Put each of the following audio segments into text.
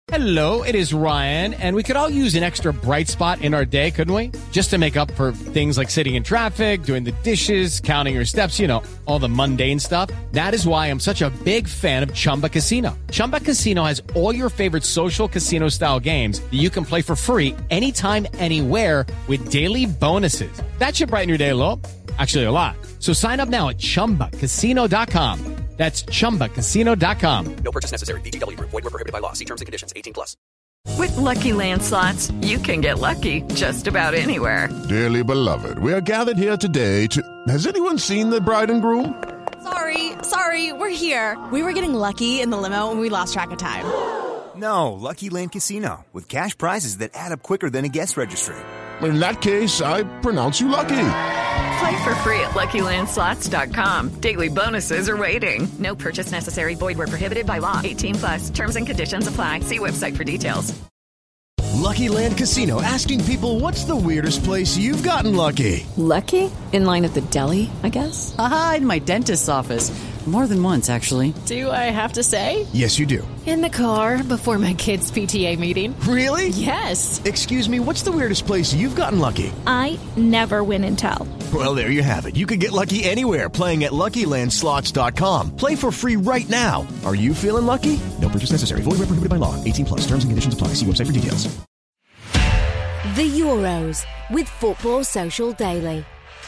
Hello, it is Ryan, and we could all use an extra bright spot in our day, couldn't we? Just to make up for things like sitting in traffic, doing the dishes, counting your steps, you know, all the mundane stuff. That is why I'm such a big fan of Chumba Casino. Chumba Casino has all your favorite social casino-style games that you can play for free anytime, anywhere with daily bonuses. That should brighten your day a little. Actually, a lot. So sign up now at ChumbaCasino.com. That's ChumbaCasino.com. No purchase necessary. VGW Group. Void where prohibited by law. See terms and conditions. 18+. With Lucky Land Slots, you can get lucky just about anywhere. Dearly beloved, we are gathered here today to... Has anyone seen the bride and groom? Sorry, we're here. We were getting lucky in the limo and we lost track of time. No, Lucky Land Casino. With cash prizes that add up quicker than a guest registry. In that case, I pronounce you lucky. Play for free at LuckyLandSlots.com. Daily bonuses are waiting. No purchase necessary. Void where prohibited by law. 18+. Terms and conditions apply. See website for details. Lucky Land Casino, asking people, what's the weirdest place you've gotten lucky? Lucky? In line at the deli, I guess? Aha, in my dentist's office. More than once, actually. Do I have to say? Yes, you do. In the car before my kids' PTA meeting. Really? Yes. Excuse me, what's the weirdest place you've gotten lucky? I never win and tell. Well, there you have it. You can get lucky anywhere, playing at LuckyLandSlots.com. Play for free right now. Are you feeling lucky? No purchase necessary. Void where prohibited by law. 18+. Terms and conditions apply. See website for details. The Euros with Football Social Daily.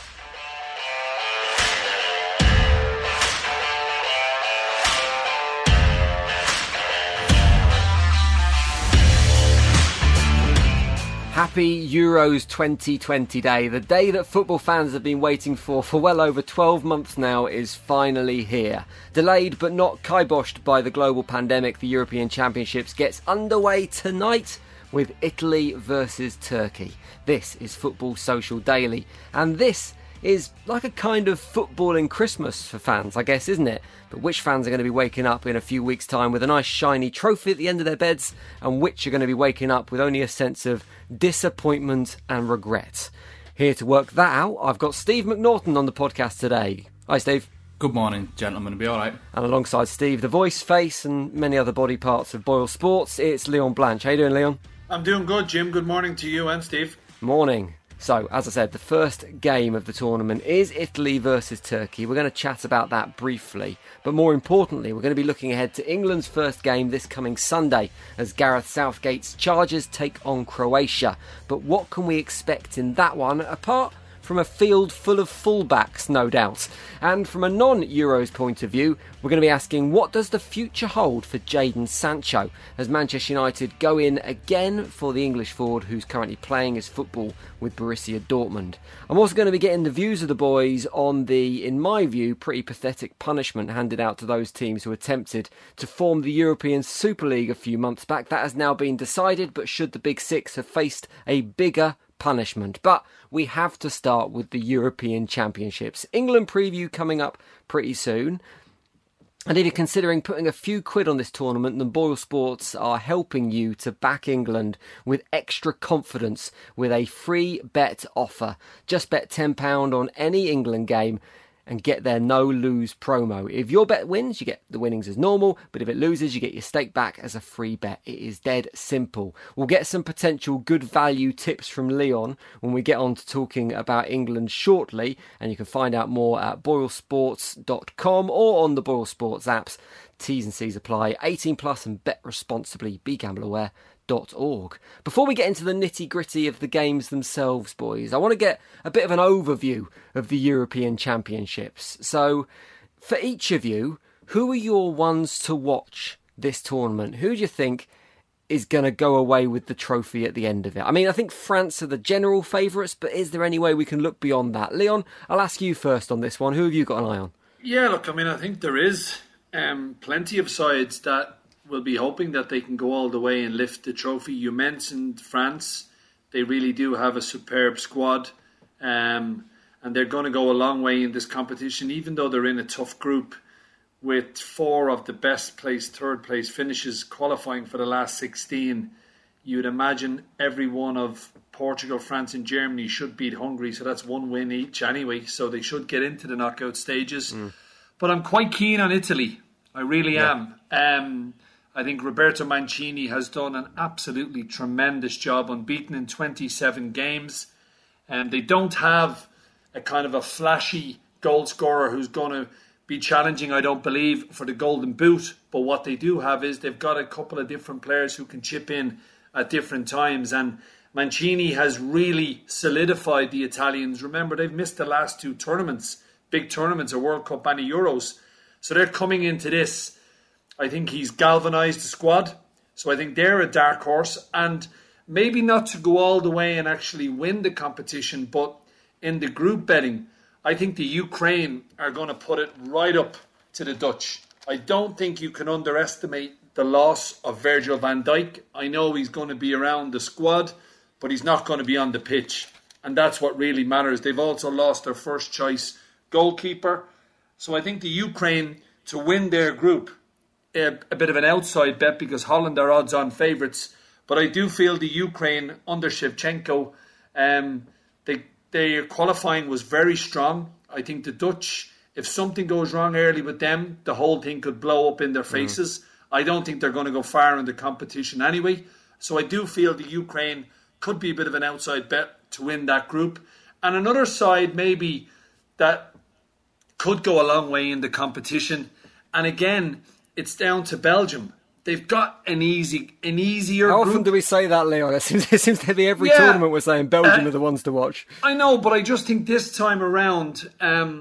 Happy Euros 2020 Day. The day that football fans have been waiting for well over 12 months now is finally here. Delayed but not kiboshed by the global pandemic, the European Championships gets underway tonight with Italy versus Turkey. This is Football Social Daily, and this is like a kind of footballing Christmas for fans, I guess, isn't it? But which fans are going to be waking up in a few weeks' time with a nice shiny trophy at the end of their beds, and which are going to be waking up with only a sense of disappointment and regret? Here to work that out, I've got Steve McNaughton on the podcast today. Hi, Steve. Good morning, gentlemen. It'll be all right. And alongside Steve, the voice, face, and many other body parts of Boyle Sports, it's Leon Blanche. How you doing, Leon? I'm doing good, Jim. Good morning to you and Steve. Morning. So, as I said, the first game of the tournament is Italy versus Turkey. We're going to chat about that briefly. But more importantly, we're going to be looking ahead to England's first game this coming Sunday as Gareth Southgate's Chargers take on Croatia. But what can we expect in that one, apart from a field full of fullbacks, no doubt? And from a non-Euros point of view, we're going to be asking, what does the future hold for Jadon Sancho as Manchester United go in again for the English forward who's currently playing his football with Borussia Dortmund? I'm also going to be getting the views of the boys on the, in my view, pretty pathetic punishment handed out to those teams who attempted to form the European Super League a few months back. That has now been decided, but should the Big Six have faced a bigger punishment? But we have to start with the European Championships. England preview coming up pretty soon. And if you're considering putting a few quid on this tournament, then Boyle Sports are helping you to back England with extra confidence with a free bet offer. Just bet £10 on any England game and get their no-lose promo. If your bet wins, you get the winnings as normal, but if it loses, you get your stake back as a free bet. It is dead simple. We'll get some potential good value tips from Leon when we get on to talking about England shortly, and you can find out more at boylesports.com or on the Boyle Sports apps. T's and C's apply. 18 plus and bet responsibly. BeGambleAware.org. Before we get into the nitty-gritty of the games themselves, boys, I want to get a bit of an overview of the European Championships. So, for each of you, who are your ones to watch this tournament? Who do you think is going to go away with the trophy at the end of it? I mean, I think France are the general favourites, but is there any way we can look beyond that? Leon, I'll ask you first on this one. Who have you got an eye on? Yeah, look, I mean, I think there is plenty of sides that will be hoping that they can go all the way and lift the trophy. You mentioned France. They really do have a superb squad, and they're going to go a long way in this competition, even though they're in a tough group with 4 of the best placed, third place finishes qualifying for the last 16. You'd imagine every one of Portugal, France and Germany should beat Hungary, so that's 1 win each anyway, so they should get into the knockout stages. But I'm quite keen on Italy. I really am. I think Roberto Mancini has done an absolutely tremendous job, unbeaten in 27 games. And they don't have a kind of a flashy goal scorer who's going to be challenging, I don't believe, for the Golden Boot. But what they do have is they've got a couple of different players who can chip in at different times. And Mancini has really solidified the Italians. Remember, they've missed the last 2 tournaments, big tournaments, a World Cup and a Euros. So they're coming into this. I think he's galvanised the squad. So I think they're a dark horse. And maybe not to go all the way and actually win the competition, but in the group betting, I think the Ukraine are going to put it right up to the Dutch. I don't think you can underestimate the loss of Virgil van Dijk. I know he's going to be around the squad, but he's not going to be on the pitch. And that's what really matters. They've also lost their first choice goalkeeper. So I think the Ukraine, to win their group, a bit of an outside bet because Holland are odds-on favourites. But I do feel the Ukraine under Shevchenko, their qualifying was very strong. I think the Dutch, if something goes wrong early with them, the whole thing could blow up in their faces. I don't think they're going to go far in the competition anyway. So I do feel the Ukraine could be a bit of an outside bet to win that group. And another side maybe that could go a long way in the competition. And again, it's down to Belgium. They've got an easier How group. often do we say that, Leon? It seems to be every tournament we're saying Belgium are the ones to watch. I know, but I just think this time around,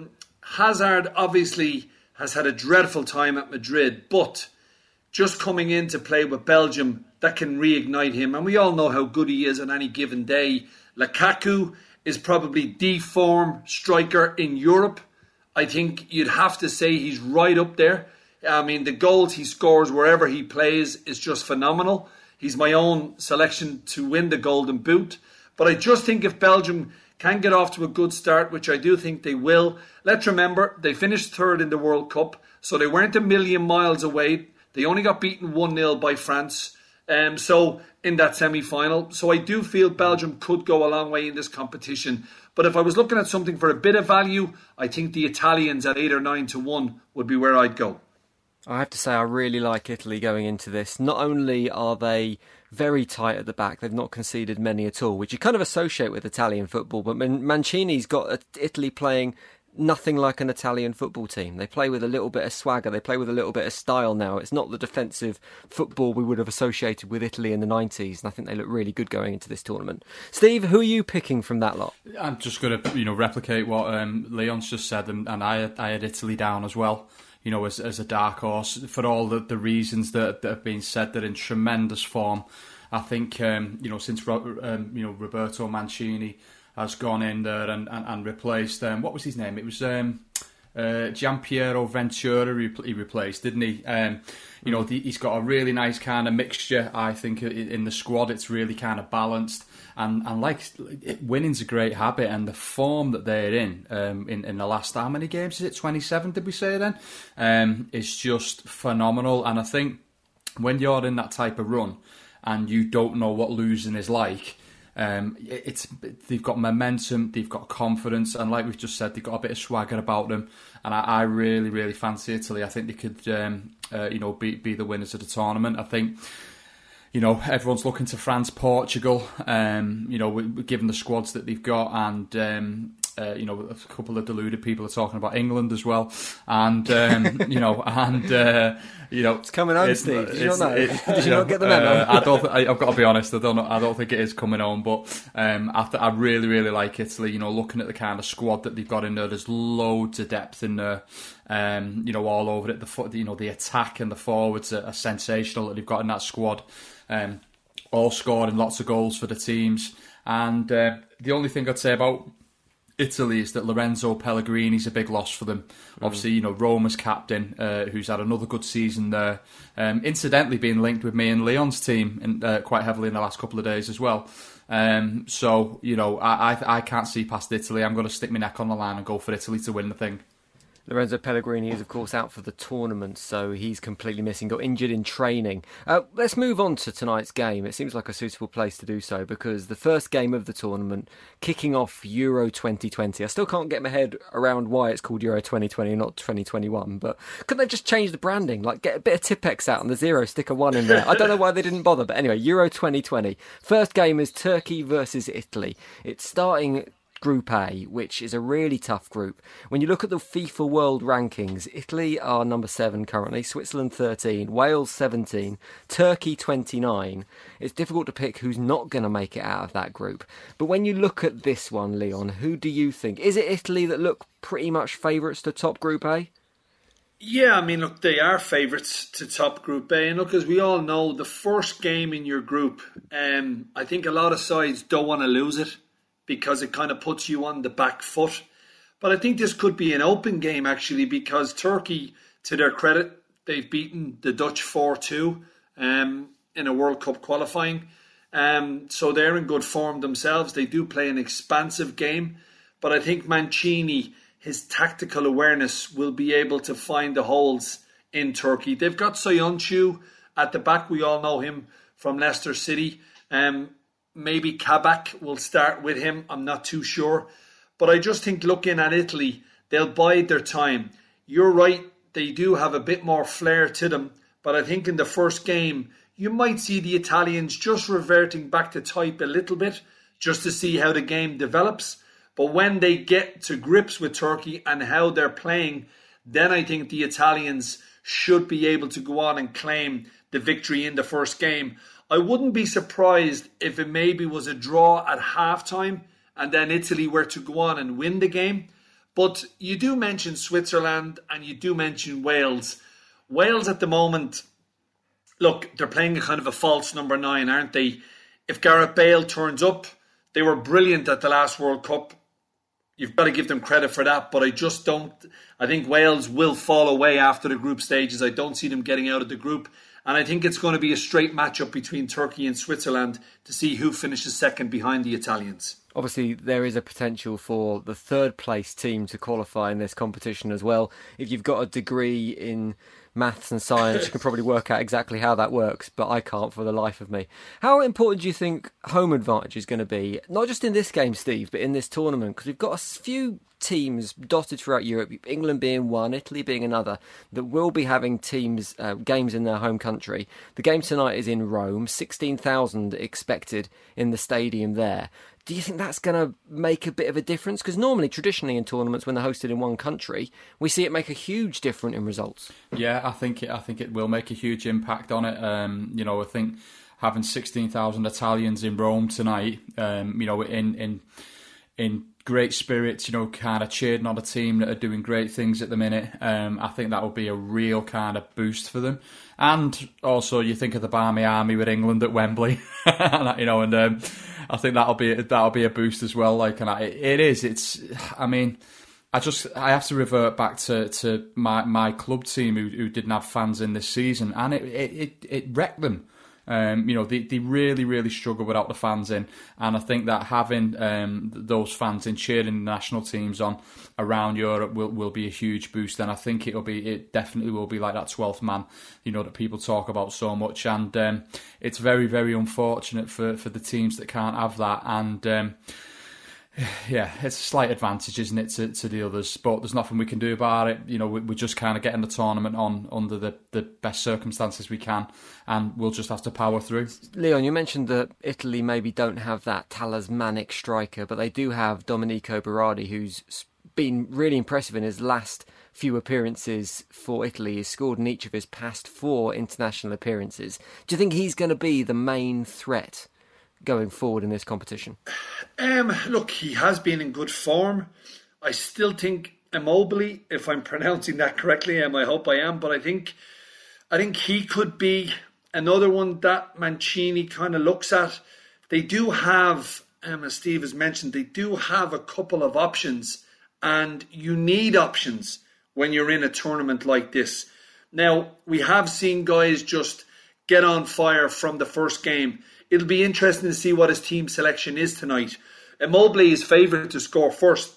Hazard obviously has had a dreadful time at Madrid, but just coming in to play with Belgium, that can reignite him. And we all know how good he is on any given day. Lukaku is probably the form striker in Europe. I think you'd have to say he's right up there. I mean, the goals he scores wherever he plays is just phenomenal. He's my own selection to win the Golden Boot. But I just think if Belgium can get off to a good start, which I do think they will, let's remember, they finished third in the World Cup, so they weren't a million miles away. They only got beaten 1-0 by France so in that semi-final. So I do feel Belgium could go a long way in this competition. But if I was looking at something for a bit of value, I think the Italians at 8 or 9 to 1 would be where I'd go. I have to say I really like Italy going into this. Not only are they very tight at the back, they've not conceded many at all, which you kind of associate with Italian football, but Mancini's got Italy playing nothing like an Italian football team. They play with a little bit of swagger, they play with a little bit of style now. It's not the defensive football we would have associated with Italy in the 90s, and I think they look really good going into this tournament. Steve, who are you picking from that lot? I'm just going to replicate what Leon's just said, and I had Italy down as well. As a dark horse, for all the reasons that have been said. They're in tremendous form. I think, since Roberto Mancini has gone in there and replaced, what was his name? It was Gianpiero Ventura he replaced, didn't he? He's got a really nice kind of mixture, I think, in the squad. It's really kind of balanced. And winning's a great habit, and the form that they're in the last, how many games is it? 27, did we say then? Is just phenomenal. And I think when you're in that type of run and you don't know what losing is like, they've got momentum, they've got confidence, and like we've just said, they've got a bit of swagger about them. And I really, really fancy Italy. I think they could, be the winners of the tournament. I think. Everyone's looking to France, Portugal, given the squads that they've got, and, a couple of deluded people are talking about England as well. And, it's coming home, Steve. Did you not know? Did you not get the memo? I've got to be honest, I don't think it is coming home, but I really, really like Italy. Looking at the kind of squad that they've got in there, there's loads of depth in there. All over it. The attack and the forwards are sensational that they've got in that squad. All scoring lots of goals for the teams. And the only thing I'd say about Italy is that Lorenzo Pellegrini's a big loss for them. Obviously, Roma's captain, who's had another good season there. Incidentally, being linked with me and Leon's team quite heavily in the last couple of days as well. I can't see past Italy. I'm going to stick my neck on the line and go for Italy to win the thing. Lorenzo Pellegrini is, of course, out for the tournament, so he's completely missing, got injured in training. Let's move on to tonight's game. It seems like a suitable place to do so, because the first game of the tournament, kicking off Euro 2020. I still can't get my head around why it's called Euro 2020 and not 2021, but couldn't they just change the branding? Like, get a bit of Tipp-Ex out and the 0, stick a 1 in there. I don't know why they didn't bother, but anyway, Euro 2020. First game is Turkey versus Italy. It's starting Group A, which is a really tough group. When you look at the FIFA World Rankings, Italy are number 7 currently, Switzerland 13, Wales 17, Turkey 29. It's difficult to pick who's not going to make it out of that group. But when you look at this one, Leon, who do you think? Is it Italy that look pretty much favourites to top Group A? Yeah, I mean, look, they are favourites to top Group A. And look, as we all know, the first game in your group, I think a lot of sides don't want to lose it, because it kind of puts you on the back foot. But I think this could be an open game, actually, because Turkey, to their credit, they've beaten the Dutch 4-2 in a World Cup qualifying. So they're in good form themselves. They do play an expansive game. But I think Mancini, his tactical awareness, will be able to find the holes in Turkey. They've got Soyuncu at the back. We all know him from Leicester City. Maybe Kabak will start with him. I'm not too sure. But I just think, looking at Italy, they'll bide their time. You're right, they do have a bit more flair to them. But I think in the first game, you might see the Italians just reverting back to type a little bit, just to see how the game develops. But when they get to grips with Turkey and how they're playing, then I think the Italians should be able to go on and claim the victory in the first game. I wouldn't be surprised if it maybe was a draw at halftime and then Italy were to go on and win the game. But you do mention Switzerland and you do mention Wales. Wales at the moment, look, they're playing a kind of a false number 9, aren't they? If Gareth Bale turns up, they were brilliant at the last World Cup. You've got to give them credit for that, but I just don't. I think Wales will fall away after the group stages. I don't see them getting out of the group. And I think it's going to be a straight matchup between Turkey and Switzerland to see who finishes second behind the Italians. Obviously, there is a potential for the third place team to qualify in this competition as well. If you've got a degree in maths and science, you can probably work out exactly how that works, but I can't for the life of me. How important do you think home advantage is going to be, not just in this game, Steve, but in this tournament? Because we've got a few teams dotted throughout Europe, England being one, Italy being another, that will be having teams games in their home country. The game tonight is in Rome, 16,000 expected in the stadium there. Do you think that's going to make a bit of a difference? Because normally, traditionally in tournaments, when they're hosted in one country, we see it make a huge difference in results. Yeah, I think it will make a huge impact on it. I think having 16,000 Italians in Rome tonight, in great spirits, kind of cheering on a team that are doing great things at the minute. I think that will be a real kind of boost for them. And also, you think of the Barmy Army with England at Wembley, I think that'll be a boost as well. I have to revert back to my club team who didn't have fans in this season, and it wrecked them. They really, really struggle without the fans in, and I think that having those fans in cheering the national teams on around Europe will be a huge boost. And I think it definitely will be like that 12th man, that people talk about so much. And it's very, very unfortunate for the teams that can't have that. And yeah, it's a slight advantage, isn't it, to the others? But there's nothing we can do about it. We're just kind of getting the tournament on under the best circumstances we can, and we'll just have to power through. Leon, you mentioned that Italy maybe don't have that talismanic striker, but they do have Domenico Berardi, who's been really impressive in his last few appearances for Italy. He's scored in each of his past 4 international appearances. Do you think he's going to be the main threat going forward in this competition? Look, he has been in good form. I still think Immobile, if I'm pronouncing that correctly, I hope I am, but I think he could be another one that Mancini kind of looks at. They do have, as Steve has mentioned, they do have a couple of options, and you need options when you're in a tournament like this. Now, we have seen guys just get on fire from the first game. It'll be interesting to see what his team selection is tonight. Immobile is favourite to score first, but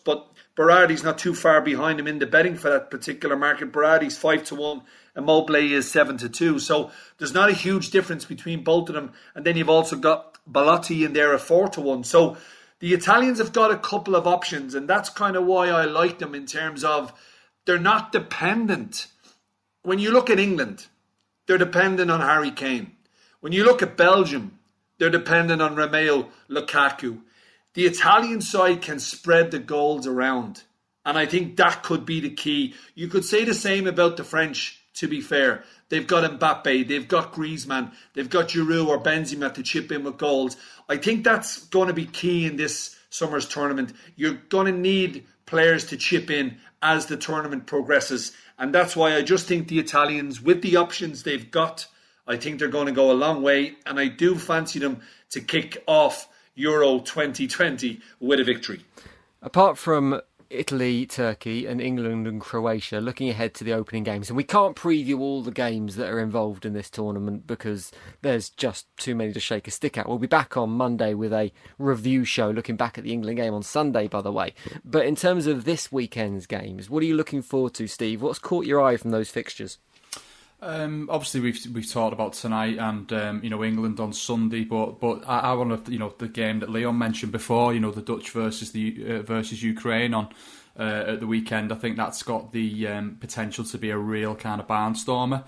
Berardi's not too far behind him in the betting for that particular market. Berardi's 5-1 and Mobley is 7-2. So there's not a huge difference between both of them. And then you've also got Belotti in there at 4-1. So the Italians have got a couple of options, and that's kind of why I like them in terms of they're not dependent. When you look at England, they're dependent on Harry Kane. When you look at Belgium, they're dependent on Romelu Lukaku. The Italian side can spread the goals around. And I think that could be the key. You could say the same about the French, to be fair. They've got Mbappe, they've got Griezmann, they've got Giroud or Benzema to chip in with goals. I think that's going to be key in this summer's tournament. You're going to need players to chip in as the tournament progresses. And that's why I just think the Italians, with the options they've got, I think they're going to go a long way. And I do fancy them to kick off Euro 2020 with a victory. Apart from Italy, Turkey and England and Croatia, looking ahead to the opening games, and we can't preview all the games that are involved in this tournament because there's just too many to shake a stick at. We'll be back on Monday with a review show looking back at the England game on Sunday, by the way. But in terms of this weekend's games, what are you looking forward to, Steve? What's caught your eye from those fixtures? Obviously, we've talked about tonight and England on Sunday, but I want to the game that Leon mentioned before, the Dutch versus Ukraine on at the weekend. I think that's got the potential to be a real kind of barnstormer.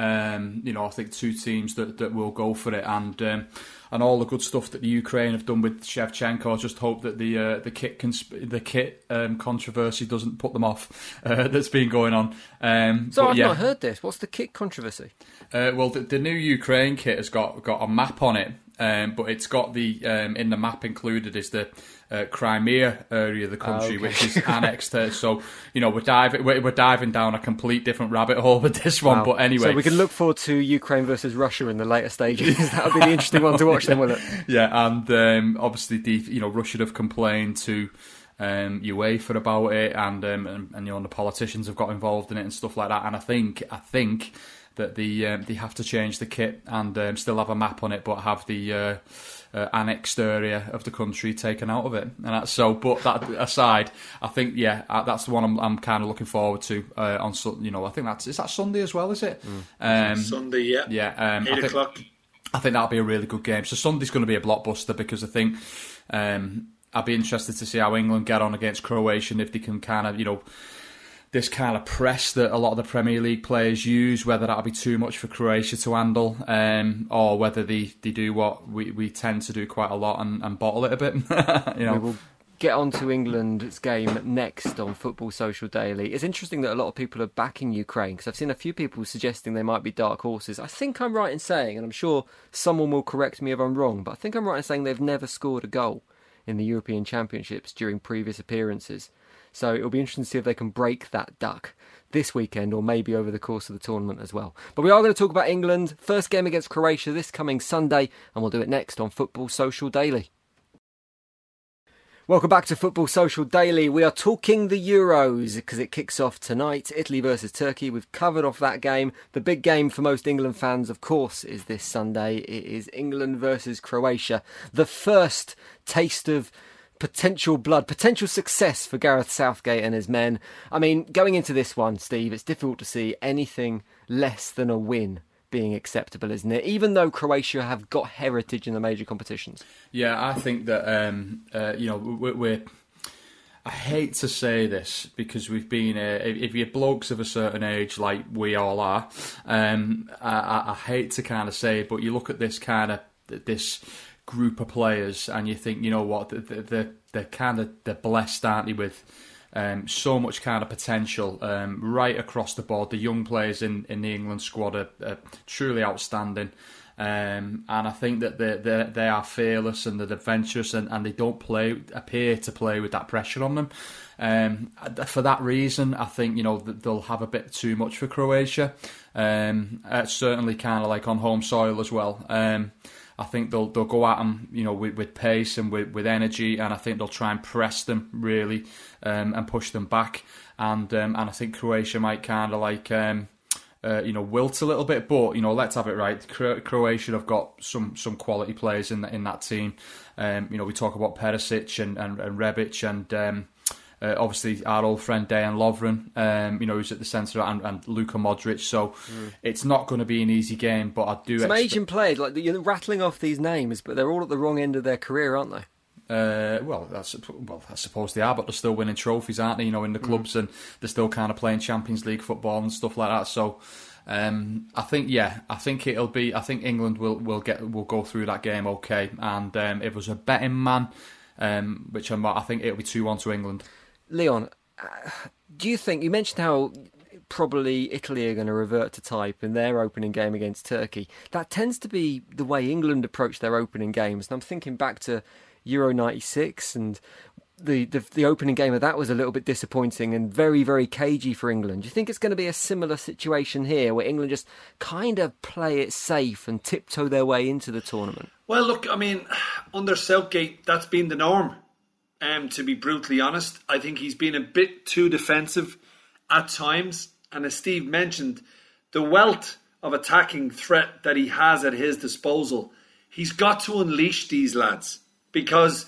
I think two teams that will go for it, and all the good stuff that the Ukraine have done with Shevchenko. I just hope that the kit controversy doesn't put them off. That's been going on. I've not heard this. What's the kit controversy? Well, the new Ukraine kit has got a map on it, but it's got the in the map included is the Crimea area of the country, which is annexed to. So we're diving down a complete different rabbit hole with this one. Wow. But anyway, so we can look forward to Ukraine versus Russia in the later stages. That would be the interesting one to watch, then, wouldn't it? Yeah, and obviously Russia have complained to UEFA about it, and the politicians have got involved in it and stuff like that. And I think that they have to change the kit and still have a map on it, but have the annexed area of the country taken out of it. And that's so. But that aside, I think that's the one I'm kind of looking forward to on. I think is that Sunday as well, is it? Sunday, yeah. Yeah, 8 o'clock. I think that'll be a really good game. So Sunday's going to be a blockbuster because I think I'd be interested to see how England get on against Croatia, and if they can kind of this kind of press that a lot of the Premier League players use, whether that'll be too much for Croatia to handle, or whether they do what we tend to do quite a lot and bottle it a bit. We will get on to England's game next on Football Social Daily. It's interesting that a lot of people are backing Ukraine, because I've seen a few people suggesting they might be dark horses. I think I'm right in saying, and I'm sure someone will correct me if I'm wrong, but I think I'm right in saying they've never scored a goal in the European Championships during previous appearances. So it'll be interesting to see if they can break that duck this weekend or maybe over the course of the tournament as well. But we are going to talk about England. First game against Croatia this coming Sunday, and we'll do it next on Football Social Daily. Welcome back to Football Social Daily. We are talking the Euros because it kicks off tonight. Italy versus Turkey. We've covered off that game. The big game for most England fans, of course, is this Sunday. It is England versus Croatia. The first taste of potential blood, potential success for Gareth Southgate and his men. I mean, going into this one, Steve, it's difficult to see anything less than a win being acceptable, isn't it? Even though Croatia have got heritage in the major competitions. Yeah, I think that, I hate to say this because we've been, if you're blokes of a certain age like we all are, I hate to kind of say it, but you look at this kind of, this group of players and you think, you know what, they're blessed, aren't they, with so much kind of potential right across the board. The young players in the England squad are truly outstanding, and I think that they are fearless and they're adventurous, and they don't appear to play with that pressure on them. For that reason, I think they'll have a bit too much for Croatia. Certainly, kind of like on home soil as well. I think they'll go at them, with pace and with energy, and I think they'll try and press them really and push them back. And I think Croatia might kind of like wilt a little bit, but let's have it right. Croatia have got some quality players in that team. We talk about Perisic and Rebic and obviously our old friend Dejan Lovren, who's at the centre, and Luka Modric. So it's not going to be an easy game, but I do. Some Asian players, like you're rattling off these names, but they're all at the wrong end of their career, aren't they? I suppose they are, but they're still winning trophies, aren't they? In the clubs, and they're still kind of playing Champions League football and stuff like that. So I think England will go through that game okay. And if it was a betting man, which I'm not, I think it'll be 2-1 to England. Leon, do you think, you mentioned how probably Italy are going to revert to type in their opening game against Turkey. That tends to be the way England approach their opening games. And I'm thinking back to Euro 96, and the opening game of that was a little bit disappointing and very, very cagey for England. Do you think it's going to be a similar situation here, where England just kind of play it safe and tiptoe their way into the tournament? Well, look, I mean, under Southgate, that's been the norm. To be brutally honest, I think he's been a bit too defensive at times. And as Steve mentioned, the wealth of attacking threat that he has at his disposal, he's got to unleash these lads. Because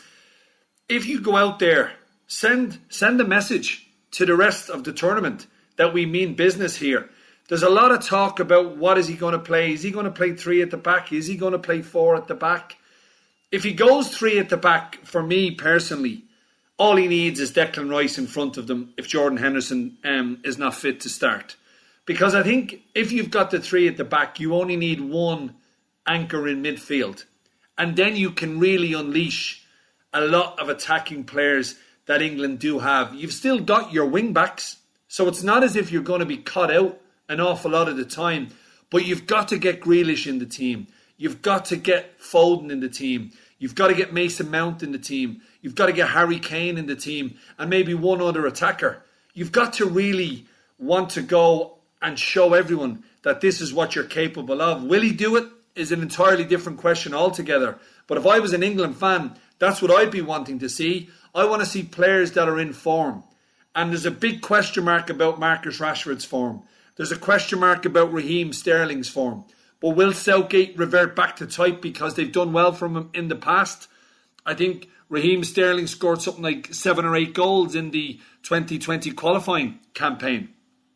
if you go out there, send a message to the rest of the tournament that we mean business here. There's a lot of talk about what is he going to play. Is he going to play 3 at the back? Is he going to play 4 at the back? If he goes 3 at the back, for me personally, all he needs is Declan Rice in front of them if Jordan Henderson is not fit to start. Because I think if you've got the 3 at the back, you only need one anchor in midfield. And then you can really unleash a lot of attacking players that England do have. You've still got your wing-backs, so it's not as if you're going to be cut out an awful lot of the time. But you've got to get Grealish in the team. You've got to get Foden in the team. You've got to get Mason Mount in the team. You've got to get Harry Kane in the team, and maybe one other attacker. You've got to really want to go and show everyone that this is what you're capable of. Will he do it? Is an entirely different question altogether. But if I was an England fan, that's what I'd be wanting to see. I want to see players that are in form. And there's a big question mark about Marcus Rashford's form. There's a question mark about Raheem Sterling's form. But will Southgate revert back to type because they've done well from him in the past? I think Raheem Sterling scored something like 7 or 8 goals in the 2020 qualifying campaign.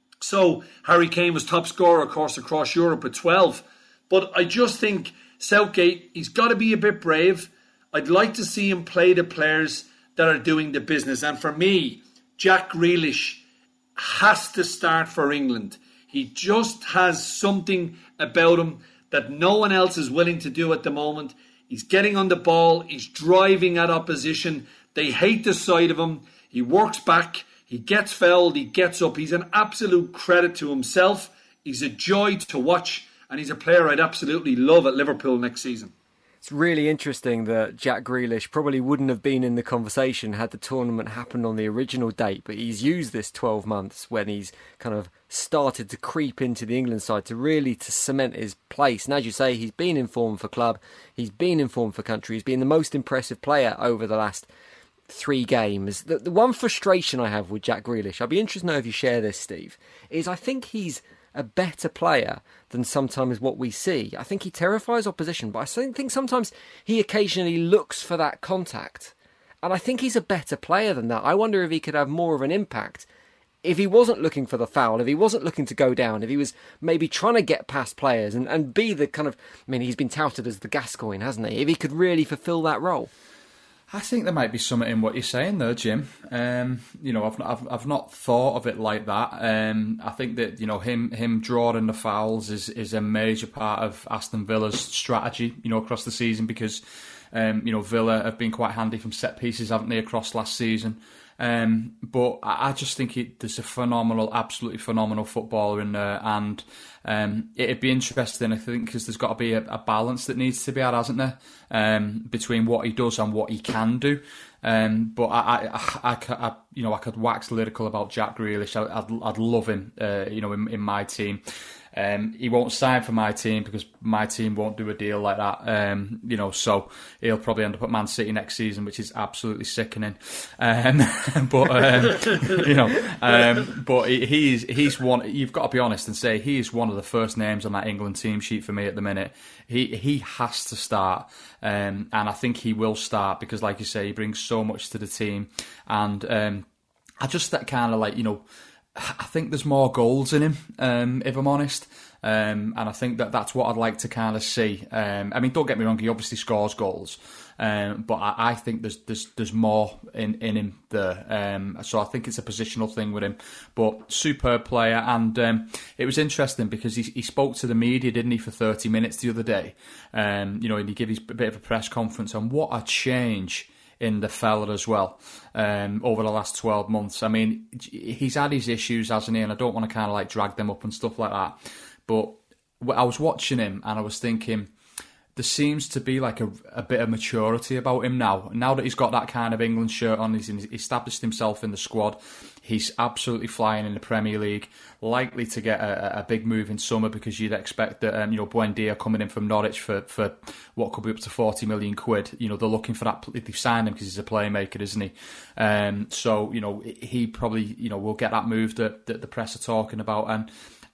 So Harry Kane was top scorer, of course, across Europe at 12. But I just think Southgate, he's got to be a bit brave. I'd like to see him play the players that are doing the business. And for me, Jack Grealish has to start for England. He just has something about him that no one else is willing to do at the moment. He's getting on the ball. He's driving at opposition. They hate the sight of him. He works back. He gets fouled. He gets up. He's an absolute credit to himself. He's a joy to watch. And he's a player I'd absolutely love at Liverpool next season. It's really interesting that Jack Grealish probably wouldn't have been in the conversation had the tournament happened on the original date, but he's used this 12 months when he's kind of started to creep into the England side to cement his place. And as you say, he's been in form for club, he's been in form for country, he's been the most impressive player over the last 3 games. The one frustration I have with Jack Grealish, I'd be interested to know if you share this, Steve, is I think he's a better player than sometimes what we see. I think he terrifies opposition, but I think sometimes he occasionally looks for that contact. And I think he's a better player than that. I wonder if he could have more of an impact if he wasn't looking for the foul, if he wasn't looking to go down, if he was maybe trying to get past players and be the kind of... I mean, he's been touted as the Gascoigne, hasn't he? If he could really fulfil that role. I think there might be something in what you're saying there, Jim. I've not thought of it like that. I think that him drawing the fouls is a major part of Aston Villa's strategy, across the season because Villa have been quite handy from set pieces, haven't they, across last season. But I just think there's a absolutely phenomenal footballer in there, and it'd be interesting, I think, because there's got to be a balance that needs to be had, hasn't there, between what he does and what he can do. But I could wax lyrical about Jack Grealish. I'd love him, in my team. He won't sign for my team because my team won't do a deal like that. So he'll probably end up at Man City next season, which is absolutely sickening. But he's one. You've got to be honest and say he is one of the first names on that England team sheet for me at the minute. He has to start, and I think he will start because, like you say, he brings so much to the team, and I just kind of I think there's more goals in him, if I'm honest. And I think that's what I'd like to kind of see. I mean, don't get me wrong, he obviously scores goals. But I think there's more in him there. So I think it's a positional thing with him. But superb player, and it was interesting because he spoke to the media, didn't he, for 30 minutes the other day. And he gave his bit of a press conference, and what a change in the fella as well over the last 12 months. I mean, he's had his issues, hasn't he? And I don't want to kind of drag them up and stuff like that. But I was watching him and I was thinking, there seems to be a bit of maturity about him now. Now that he's got that kind of England shirt on, he's established himself in the squad. He's absolutely flying in the Premier League. Likely to get a big move in summer because you'd expect that Buendia coming in from Norwich for what could be up to 40 million quid. They're looking for that. They've signed him because he's a playmaker, isn't he? So he probably will get that move that the press are talking about. And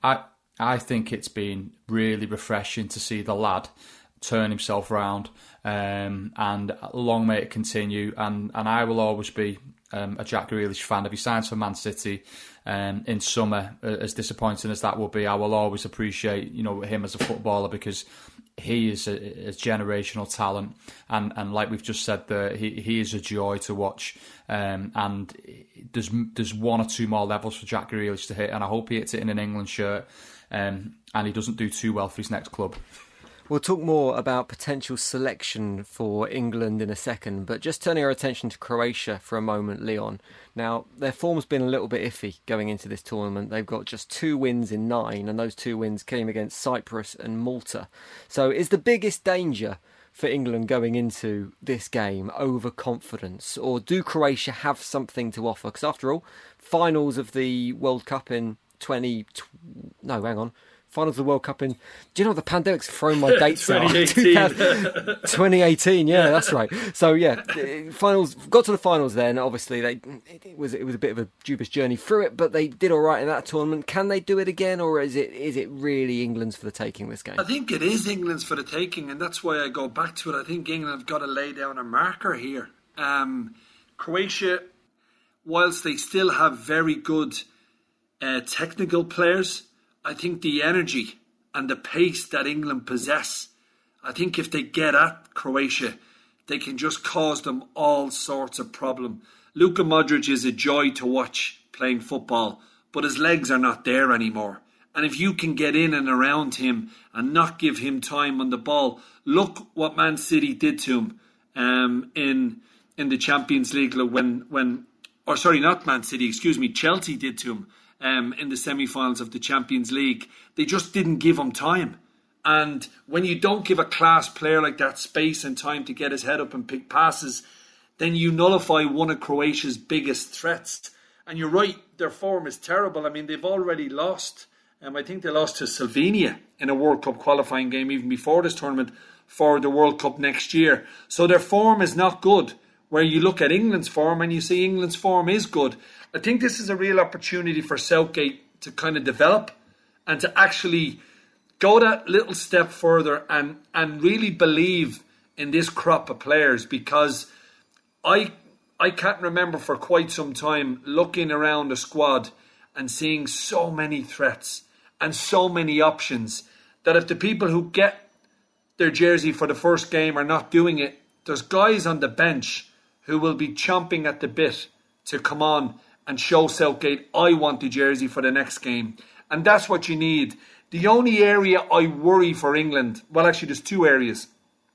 I think it's been really refreshing to see the lad turn himself round, and long may it continue. And I will always be a Jack Grealish fan. If he signs for Man City in summer, as disappointing as that will be, I will always appreciate him as a footballer because he is a generational talent, and like we've just said there, he is a joy to watch. And there's one or two more levels for Jack Grealish to hit, and I hope he hits it in an England shirt, and he doesn't do too well for his next club. We'll talk more about potential selection for England in a second, but just turning our attention to Croatia for a moment, Leon. Now, their form's been a little bit iffy going into this tournament. They've got just 2 wins in 9, and those 2 wins came against Cyprus and Malta. So is the biggest danger for England going into this game overconfidence, or do Croatia have something to offer? Because after all, finals of the World Cup in finals of the World Cup in... Do you know the pandemic's thrown my dates out? 2018, yeah, that's right. So, yeah, finals, got to the finals then. Obviously, it was a bit of a dubious journey through it, but they did all right in that tournament. Can they do it again, or is it really England's for the taking this game? I think it is England's for the taking, and that's why I go back to it. I think England have got to lay down a marker here. Croatia, whilst they still have very good technical players, I think the energy and the pace that England possess, I think if they get at Croatia, they can just cause them all sorts of problem. Luka Modric is a joy to watch playing football, but his legs are not there anymore. And if you can get in and around him and not give him time on the ball, look what Man City did to him in the Champions League Chelsea did to him. In the semi-finals of the Champions League. They just didn't give him time. And when you don't give a class player like that space and time to get his head up and pick passes, then you nullify one of Croatia's biggest threats. And you're right, their form is terrible. I mean, they've already lost. I think they lost to Slovenia in a World Cup qualifying game even before this tournament for the World Cup next year. So their form is not good. Where you look at England's form and you see England's form is good. I think this is a real opportunity for Southgate to kind of develop and to actually go that little step further and really believe in this crop of players, because I can't remember for quite some time looking around the squad and seeing so many threats and so many options that if the people who get their jersey for the first game are not doing it, there's guys on the bench who will be chomping at the bit to come on and show Southgate, I want the jersey for the next game. And that's what you need. The only area I worry for England, well, actually there's 2 areas.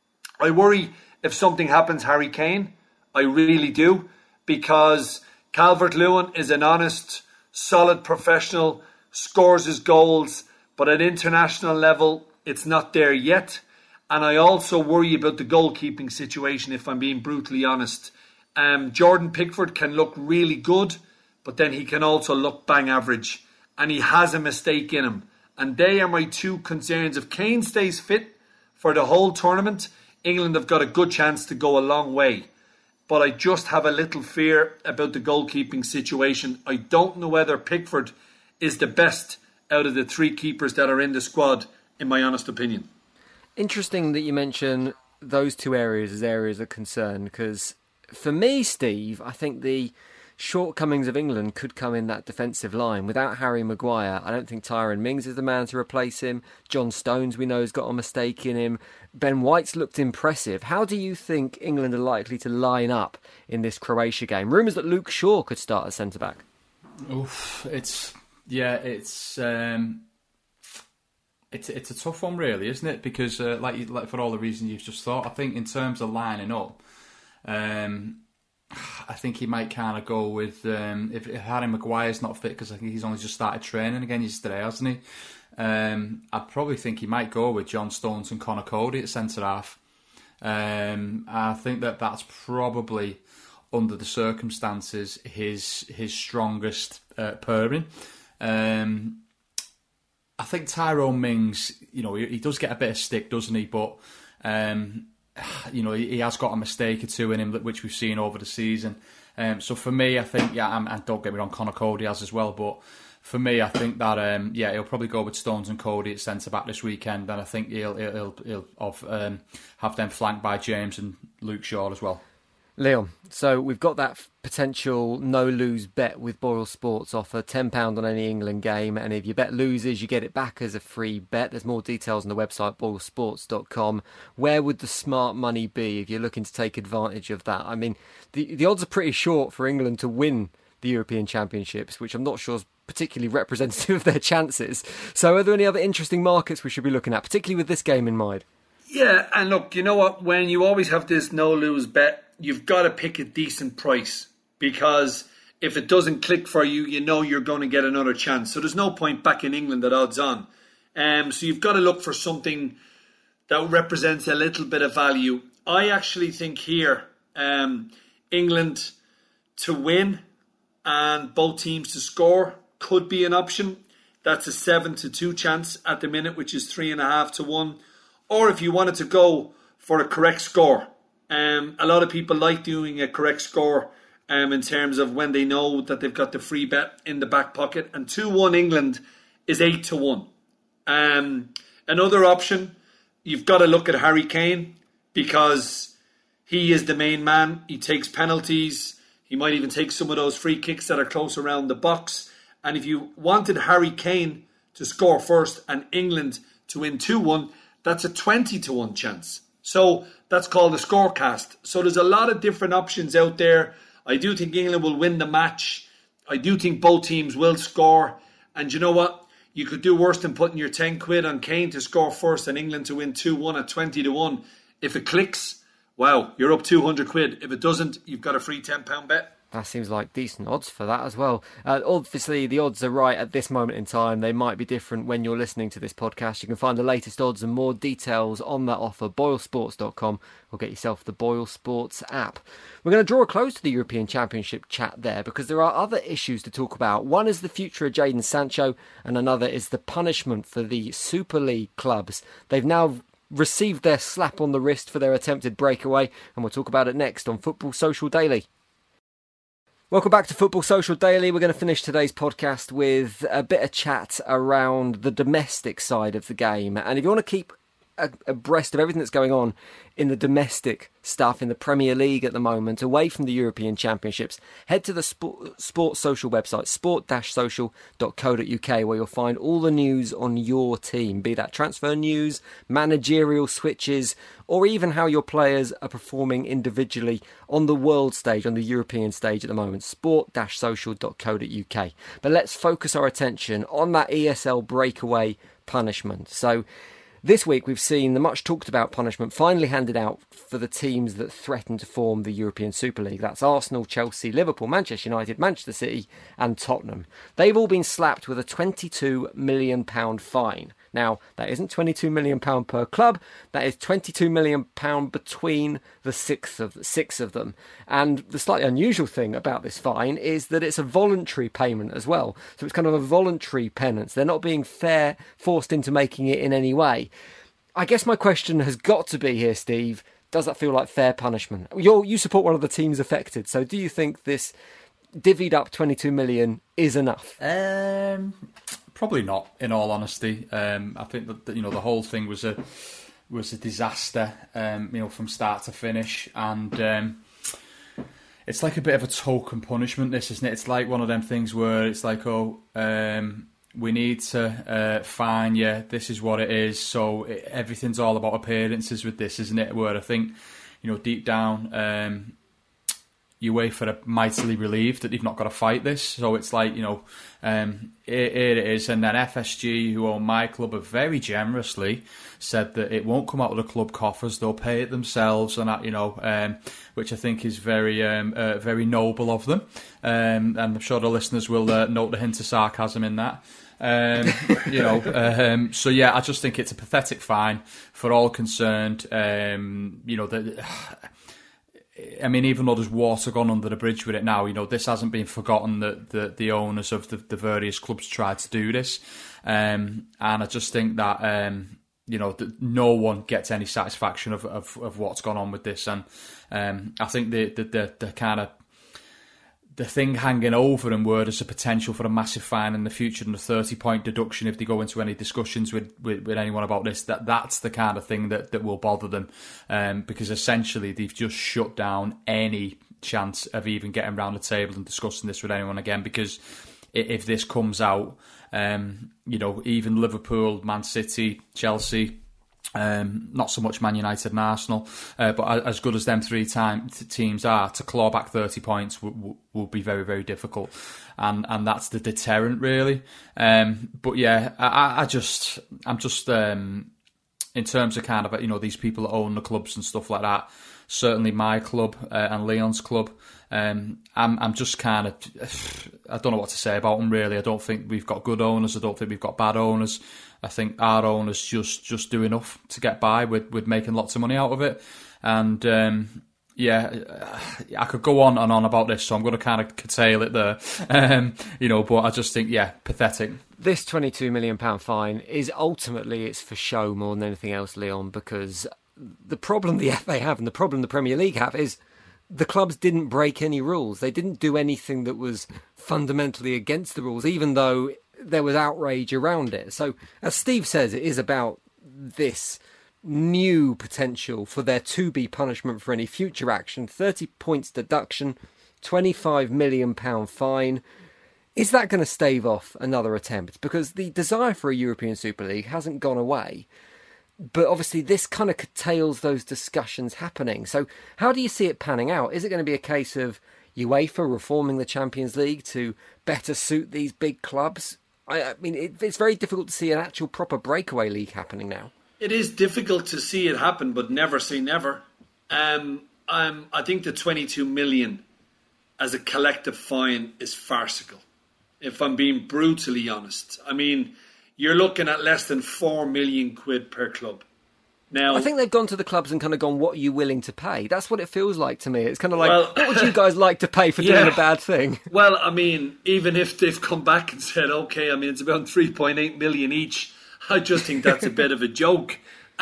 I worry if something happens Harry Kane. I really do. Because Calvert-Lewin is an honest, solid professional, scores his goals, but at international level, it's not there yet. And I also worry about the goalkeeping situation, if I'm being brutally honest. Jordan Pickford can look really good, but then he can also look bang average. And he has a mistake in him. And they are my 2 concerns. If Kane stays fit for the whole tournament, England have got a good chance to go a long way. But I just have a little fear about the goalkeeping situation. I don't know whether Pickford is the best out of the 3 keepers that are in the squad, in my honest opinion. Interesting that you mention those 2 areas as areas of concern, because for me, Steve, I think the shortcomings of England could come in that defensive line. Without Harry Maguire, I don't think Tyrone Mings is the man to replace him. John Stones, we know, has got a mistake in him. Ben White's looked impressive. How do you think England are likely to line up in this Croatia game? Rumours that Luke Shaw could start as centre-back. Oof, it's a tough one, really, isn't it? Because like for all the reasons you've just thought, I think in terms of lining up, I think he might kind of go with if Harry Maguire's not fit, because I think he's only just started training again yesterday, hasn't he? I probably think he might go with John Stones and Conor Cody at centre half. I think that's probably, under the circumstances, his strongest pairing. I think Tyrone Mings, he does get a bit of stick, doesn't he? But he has got a mistake or two in him, which we've seen over the season. So for me, I think, and don't get me wrong, Conor Cody has as well. But for me, I think that he'll probably go with Stones and Cody at centre back this weekend, and I think he'll have them flanked by James and Luke Shaw as well. Leon, so we've got that potential no-lose bet with Boyle Sports offer, £10 on any England game, and if your bet loses, you get it back as a free bet. There's more details on the website, boylesports.com. Where would the smart money be if you're looking to take advantage of that? I mean, the odds are pretty short for England to win the European Championships, which I'm not sure is particularly representative of their chances. So are there any other interesting markets we should be looking at, particularly with this game in mind? Yeah, and look, you know what? When you always have this no-lose bet, you've got to pick a decent price, because if it doesn't click for you, you know you're going to get another chance. So there's no point back in England at odds on. So you've got to look for something that represents a little bit of value. I actually think here, England to win and both teams to score could be an option. That's a 7-2 chance at the minute, which is 3.5 to 1. Or if you wanted to go for a correct score, a lot of people like doing a correct score in terms of when they know that they've got the free bet in the back pocket. And 2-1 England is 8 to 1. Another option, you've got to look at Harry Kane, because he is the main man. He takes penalties. He might even take some of those free kicks that are close around the box. And if you wanted Harry Kane to score first and England to win 2-1, that's a 20 to 1 chance. So that's called a scorecast. So there's a lot of different options out there. I do think England will win the match. I do think both teams will score. And you know what? You could do worse than putting your 10 quid on Kane to score first and England to win 2-1 at 20 to 1. If it clicks, wow, you're up 200 quid. If it doesn't, you've got a free £10 bet. That seems like decent odds for that as well. Obviously, the odds are right at this moment in time. They might be different when you're listening to this podcast. You can find the latest odds and more details on that offer, boylesports.com, or get yourself the Boyle Sports app. We're going to draw a close to the European Championship chat there, because there are other issues to talk about. One is the future of Jadon Sancho, and another is the punishment for the Super League clubs. They've now received their slap on the wrist for their attempted breakaway, and we'll talk about it next on Football Social Daily. Welcome back to Football Social Daily. We're going to finish today's podcast with a bit of chat around the domestic side of the game. And if you want to keep abreast of everything that's going on in the domestic stuff in the Premier League at the moment, away from the European Championships, head to the Sports Social website, sport-social.co.uk, where you'll find all the news on your team, be that transfer news, managerial switches, or even how your players are performing individually on the world stage, on the European stage at the moment, sport-social.co.uk. But let's focus our attention on that ESL breakaway punishment. So this week we've seen the much talked about punishment finally handed out for the teams that threaten to form the European Super League. That's Arsenal, Chelsea, Liverpool, Manchester United, Manchester City and Tottenham. They've all been slapped with a £22 million fine. Now, that isn't £22 million per club, that is £22 million between the six of them. And the slightly unusual thing about this fine is that it's a voluntary payment as well. So it's kind of a voluntary penance. They're not being forced into making it in any way. I guess my question has got to be here, Steve, does that feel like fair punishment? You support one of the teams affected, so do you think this divvied up 22 million is enough? Probably not, in all honesty. I think that the whole thing was a disaster, from start to finish, and it's like a bit of a token punishment, this, isn't it? It's like one of them things where it's like, we need to fine you, this is what it is. So everything's all about appearances with this, isn't it? Where I think, deep down, UEFA are mightily relieved that they've not got to fight this. So it's like, here it is. And then FSG, who own my club, have very generously said that it won't come out of the club coffers. They'll pay it themselves, and that, which I think is very, very noble of them. And I'm sure the listeners will note the hint of sarcasm in that. So yeah, I just think it's a pathetic fine for all concerned. Even though there's water gone under the bridge with it now, this hasn't been forgotten that the owners of the various clubs tried to do this. And I just think that, that no one gets any satisfaction of what's gone on with this. And I think the kind of the thing hanging over them where there's a potential for a massive fine in the future and a 30-point deduction if they go into any discussions with anyone about this, that's the kind of thing that will bother them, because essentially they've just shut down any chance of even getting around the table and discussing this with anyone again, because if this comes out, even Liverpool, Man City, Chelsea, not so much Man United and Arsenal, but as good as them three teams are, to claw back 30 points will be very, very difficult, and that's the deterrent really. But yeah, I'm just in terms of kind of these people that own the clubs and stuff like that. Certainly my club and Leon's club. I'm just kind of, I don't know what to say about them really. I don't think we've got good owners. I don't think we've got bad owners. I think our owners just do enough to get by with making lots of money out of it. And I could go on and on about this, so I'm going to kind of curtail it there. But I just think, pathetic. This £22 million fine is ultimately, it's for show more than anything else, Leon, because the problem the FA have and the problem the Premier League have is the clubs didn't break any rules. They didn't do anything that was fundamentally against the rules, even though there was outrage around it. So, as Steve says, it is about this new potential for there to be punishment for any future action. 30 points deduction, £25 million fine. Is that going to stave off another attempt? Because the desire for a European Super League hasn't gone away. But obviously this kind of curtails those discussions happening. So how do you see it panning out? Is it going to be a case of UEFA reforming the Champions League to better suit these big clubs? I mean, it's very difficult to see an actual proper breakaway league happening now. It is difficult to see it happen, but never say never. I think the 22 million as a collective fine is farcical, if I'm being brutally honest. I mean, you're looking at less than 4 million quid per club. Now, I think they've gone to the clubs and kind of gone, what are you willing to pay? That's what it feels like to me. It's kind of like, what would you guys like to pay for doing a bad thing? Well, I mean, even if they've come back and said, okay, I mean, it's about 3.8 million each, I just think that's a bit of a joke.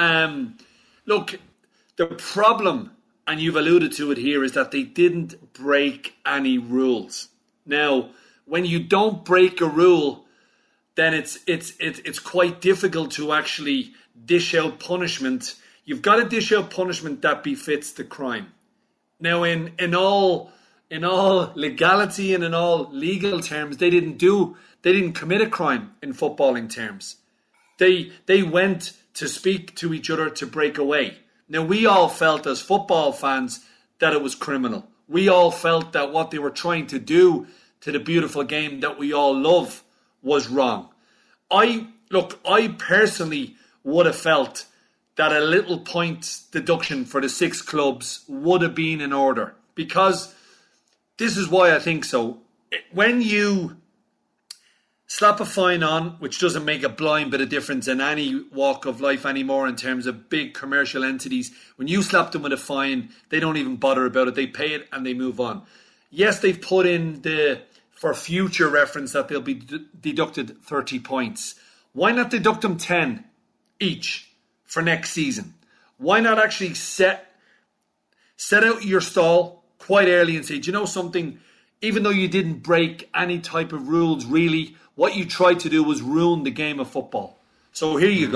Look, the problem, and you've alluded to it here, is that they didn't break any rules. Now, when you don't break a rule, then it's quite difficult to actually dish out punishment. You've got to dish out punishment that befits the crime. Now, in all legality and in all legal terms, they didn't commit a crime in footballing terms. They went to speak to each other to break away. Now, we all felt as football fans that it was criminal. We all felt that what they were trying to do to the beautiful game that we all love was wrong. I personally would have felt that a little point deduction for the 6 clubs would have been in order, because this is why I think so. When you slap a fine on, which doesn't make a blind bit of difference in any walk of life anymore in terms of big commercial entities, when you slap them with a fine, they don't even bother about it. They pay it and they move on. Yes, they've put in for future reference that they'll be deducted 30 points. Why not deduct them 10 each for next season? Why not actually set out your stall quite early and say, do you know something? Even though you didn't break any type of rules, really, what you tried to do was ruin the game of football. So here you go.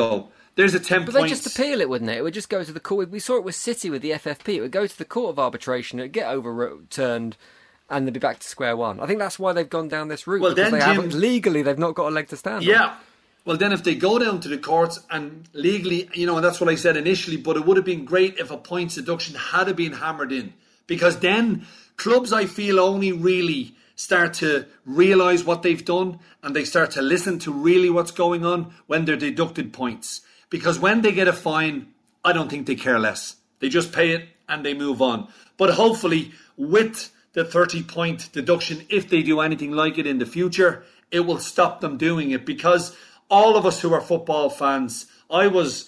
there's a 10 But points. they just appeal it, wouldn't it? It would just go to the court. We saw it with City with the FFP. It would go to the Court of Arbitration, it would get overturned, and they'd be back to square one. I think that's why they've gone down this route. Well, because then, Jim, legally, they've not got a leg to stand on. Yeah. Well, then if they go down to the courts and legally, and that's what I said initially, but it would have been great if a points deduction had been hammered in. Because then clubs, I feel, only really start to realise what they've done, and they start to listen to really what's going on when they're deducted points. Because when they get a fine, I don't think they care less. They just pay it and they move on. But hopefully with the 30-point deduction, if they do anything like it in the future, it will stop them doing it. Because all of us who are football fans, I was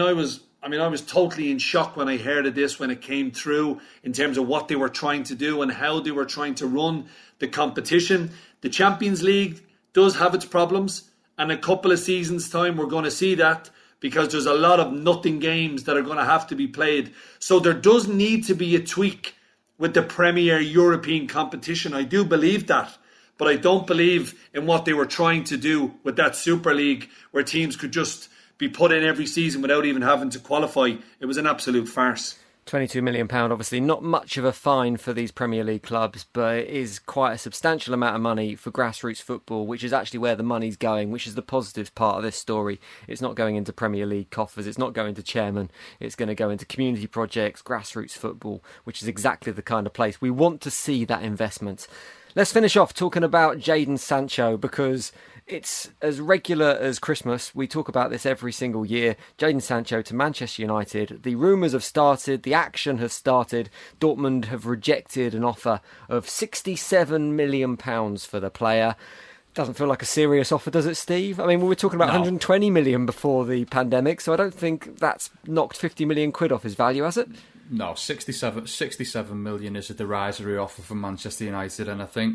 totally in shock when I heard of this, when it came through, in terms of what they were trying to do and how they were trying to run the competition. The Champions League does have its problems, and a couple of seasons' time we're going to see that, because there's a lot of nothing games that are going to have to be played. So there does need to be a tweak with the Premier European competition. I do believe that. But I don't believe in what they were trying to do with that Super League, where teams could just be put in every season without even having to qualify. It was an absolute farce. £22 million, obviously not much of a fine for these Premier League clubs, but it is quite a substantial amount of money for grassroots football, which is actually where the money's going, which is the positive part of this story. It's not going into Premier League coffers, it's not going to chairman, it's going to go into community projects, grassroots football, which is exactly the kind of place we want to see that investment. Let's finish off talking about Jadon Sancho, because it's as regular as Christmas. We talk about this every single year. Jadon Sancho to Manchester United. The rumours have started. The action has started. Dortmund have rejected an offer of £67 million for the player. Doesn't feel like a serious offer, does it, Steve? I mean, we were talking about 120 million before the pandemic, so I don't think that's knocked 50 million quid off his value, has it? No, 67 million is a derisory offer from Manchester United, and I think,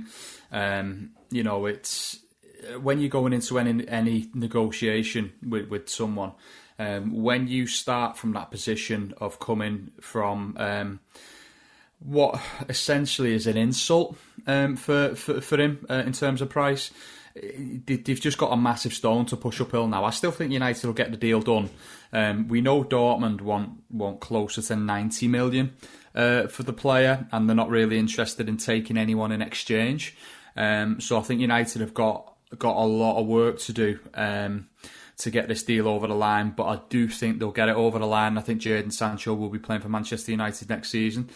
it's when you're going into any negotiation with someone, when you start from that position of coming from what essentially is an insult for him in terms of price, they've just got a massive stone to push uphill now. I still think United will get the deal done. We know Dortmund want closer to 90 million for the player, and they're not really interested in taking anyone in exchange. So I think United have got a lot of work to do to get this deal over the line, but I do think they'll get it over the line. I think Jadon Sancho will be playing for Manchester United next season.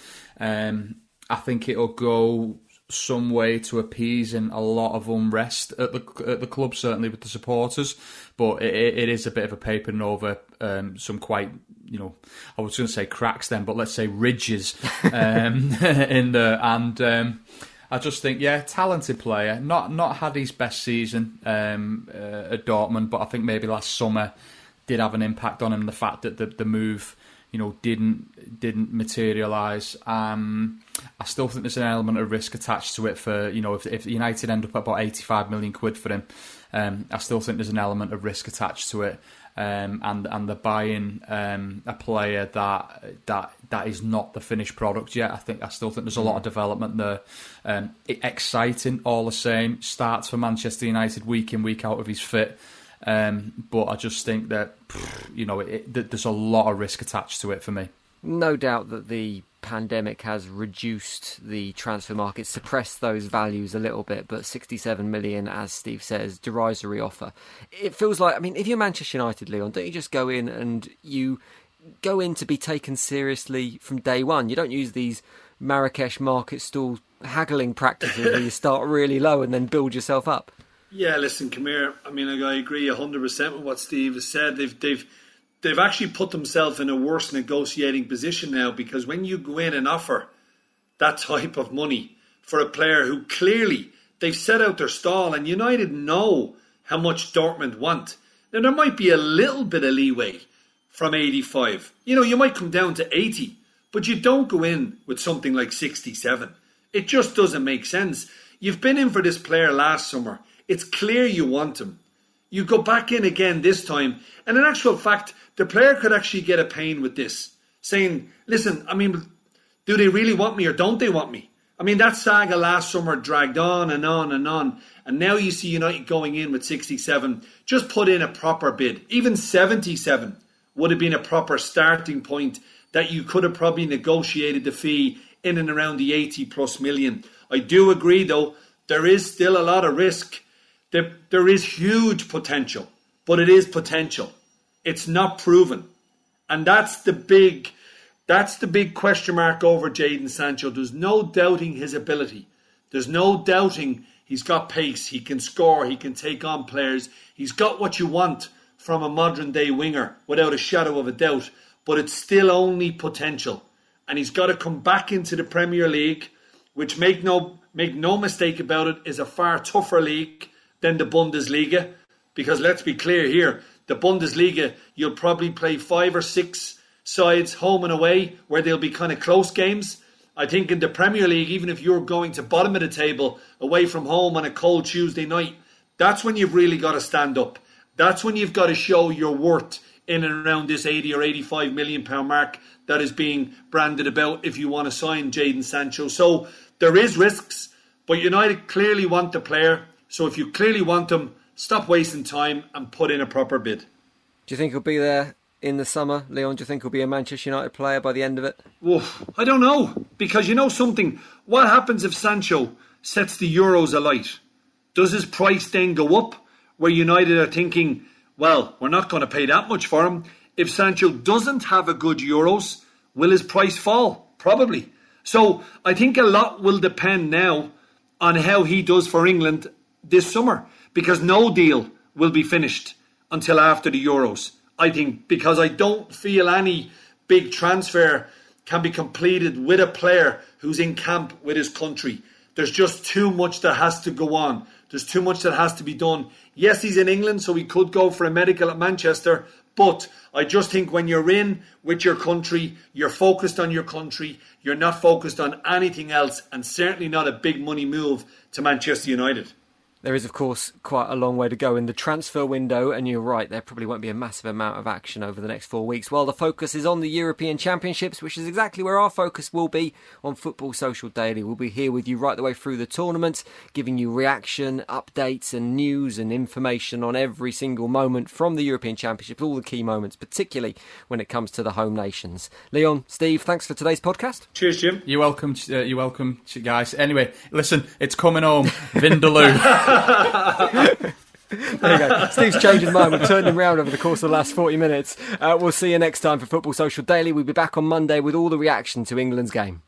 I think it'll go some way to appeasing a lot of unrest at the club, certainly with the supporters, but it is a bit of a papering over some quite, I was going to say cracks then, but let's say ridges in there. And I just think, talented player, not had his best season at Dortmund, but I think maybe last summer did have an impact on him, the fact that the move didn't materialise. I still think there's an element of risk attached to it for, if United end up at about 85 million quid for him, I still think there's an element of risk attached to it. And they're buying a player that is not the finished product yet. I still think there's a lot of development there. Exciting all the same. Starts for Manchester United week in, week out if he's fit. But I just think that there's a lot of risk attached to it for me. No doubt that the pandemic has reduced the transfer market, suppressed those values a little bit, but 67 million, as Steve says, derisory offer. It feels like, if you're Manchester United, Leon, don't you just go in and you go in to be taken seriously from day one? You don't use these Marrakesh market stall haggling practices where you start really low and then build yourself up. Yeah, listen, come here. I agree 100% with what Steve has said. They've actually put themselves in a worse negotiating position now, because when you go in and offer that type of money for a player who clearly they've set out their stall, and United know how much Dortmund want. Now, there might be a little bit of leeway from 85. You might come down to 80, but you don't go in with something like 67. It just doesn't make sense. You've been in for this player last summer. It's clear you want him. You go back in again this time, and in actual fact, the player could actually get a pain with this, saying, listen, do they really want me or don't they want me? I mean, that saga last summer dragged on and on and on. And now you see United going in with 67. Just put in a proper bid. Even 77 would have been a proper starting point that you could have probably negotiated the fee in and around the 80 plus million. I do agree, though, there is still a lot of risk. There is huge potential, but it is potential. It's not proven. And that's the big question mark over Jadon Sancho. There's no doubting his ability. There's no doubting he's got pace, he can score, he can take on players. He's got what you want from a modern day winger, without a shadow of a doubt. But it's still only potential. And he's got to come back into the Premier League, which, make no mistake about it, is a far tougher league than the Bundesliga. Because let's be clear here, the Bundesliga, you'll probably play 5 or 6 sides home and away where they'll be kind of close games. I think in the Premier League, even if you're going to bottom of the table away from home on a cold Tuesday night, that's when you've really got to stand up. That's when you've got to show your worth in and around this 80 or 85 million pound mark that is being branded about if you want to sign Jadon Sancho. So there is risks, but United clearly want the player. So if you clearly want him, stop wasting time and put in a proper bid. Do you think he'll be there in the summer, Leon? Do you think he'll be a Manchester United player by the end of it? Well, I don't know. Because you know something, what happens if Sancho sets the Euros alight? Does his price then go up? Where United are thinking, well, we're not going to pay that much for him. If Sancho doesn't have a good Euros, will his price fall? Probably. So I think a lot will depend now on how he does for England this summer. Because no deal will be finished until after the Euros. I think, because I don't feel any big transfer can be completed with a player who's in camp with his country. There's just too much that has to go on. There's too much that has to be done. Yes, he's in England, so he could go for a medical at Manchester. But I just think when you're in with your country, you're focused on your country. You're not focused on anything else, and certainly not a big money move to Manchester United. There is, of course, quite a long way to go in the transfer window, and you're right, there probably won't be a massive amount of action over the next 4 weeks. While the focus is on the European Championships, which is exactly where our focus will be on Football Social Daily. We'll be here with you right the way through the tournament, giving you reaction, updates and news and information on every single moment from the European Championships, all the key moments, particularly when it comes to the home nations. Leon, Steve, thanks for today's podcast. Cheers, Jim. You're welcome, guys. Anyway, listen, it's coming home. Vindaloo. There you go. Steve's changed his mind. We've turned him round over the course of the last 40 minutes. We'll see you next time for Football Social Daily. We'll be back on Monday with all the reaction to England's game.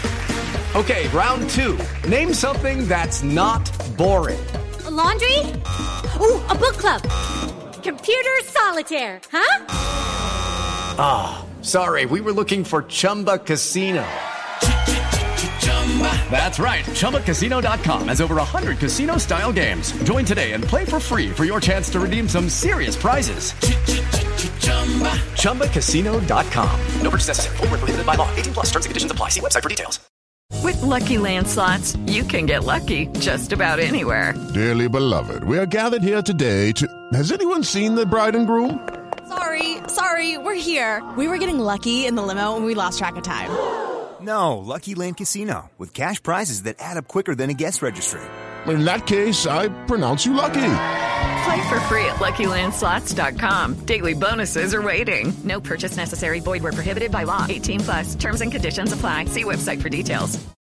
Okay, round 2. Name something that's not boring. A laundry? Ooh, a book club. Computer solitaire, huh? Ah, sorry, we were looking for Chumba Casino. That's right. ChumbaCasino.com has over 100 casino-style games. Join today and play for free for your chance to redeem some serious prizes. ChumbaCasino.com. No purchase necessary. Void where prohibited by law. 18 plus. Terms and conditions apply. See website for details. With Lucky Land Slots, you can get lucky just about anywhere. Dearly beloved, we are gathered here today to... Has anyone seen the bride and groom? Sorry, we're here. We were getting lucky in the limo and we lost track of time. No, Lucky Land Casino, with cash prizes that add up quicker than a guest registry. In that case, I pronounce you lucky. Play for free at LuckyLandSlots.com. Daily bonuses are waiting. No purchase necessary. Void where prohibited by law. 18 plus. Terms and conditions apply. See website for details.